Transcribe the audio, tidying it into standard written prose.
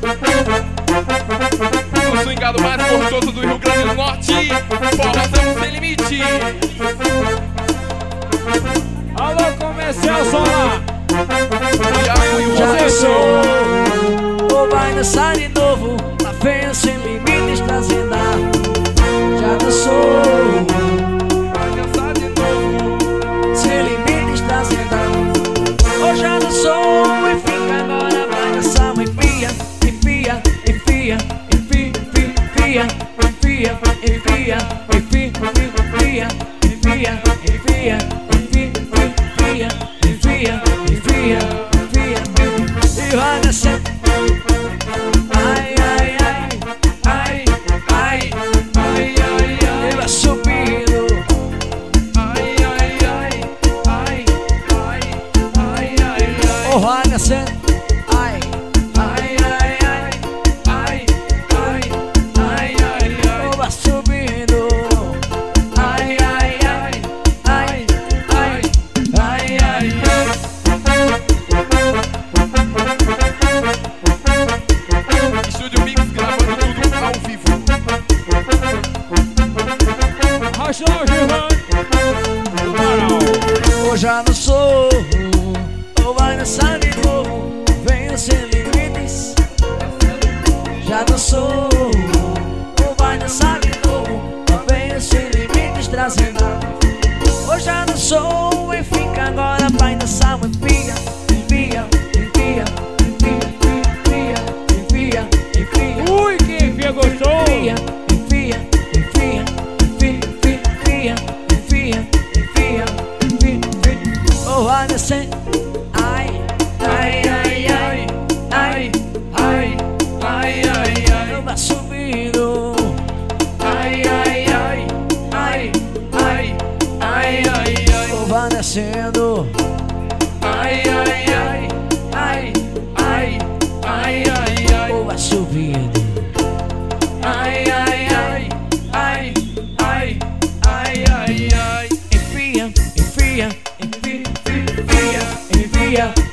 O swingado mais gostoso do Rio Grande do Norte, Forrozão Sem Limite. Alô, comercial Solar. Já dançou, ou vai dançar de novo? Lá vem o Sem Limites trazendo a. Já dançou, Vai dançar de novo. Sem Limites trazendo a. Ou já dançou e fica agora, vai dançar, enfia, enfia, enfia, enfia, enfia, enfia, enfia, enfia, enfia, enfia, enfia, enfia, enfia, enfia, e vai descer. Ai, ai, ai, ai, ai, ai, ai, ai, vai subindo. Ai, ai, ai, ai, ai, ai, ai, ai, oh, vai descer. Ai, ai, ai, ai, ai, ai, ai, ai, ai, oh, vai subindo. Ai, ai, ai, ai, ai, ai, ai, ai. Estúdio Mix gravando tudo ao vivo. Rachão Gigante. Ou já dançou, ou vai dançar de novo? Venha Sem Limites. Já dançou, ou vai dançar de novo? Venha Sem Limites trazendo. Ou já dançou e fica agora, vai dançar, enfia, enfia, enfia, enfia, enfia, enfia. Ui, que enfia gostou. Enfia, enfia, enfia, enfia, enfia, enfia, enfia, oh, vai descer. Ai, ai, ai, ai, ai, ai, ai, ai, ai, vai subindo. Ai, ai, ai, ai, ai, ai, ai, ai, oh, vai descendo. Ai, ai, ai, ai, ai, ai, ai, ai, oh, vai subindo. Ai, ai, ai, ai, ai, ai, ai, ai, enfia, enfia, enfia, enfia, enfia.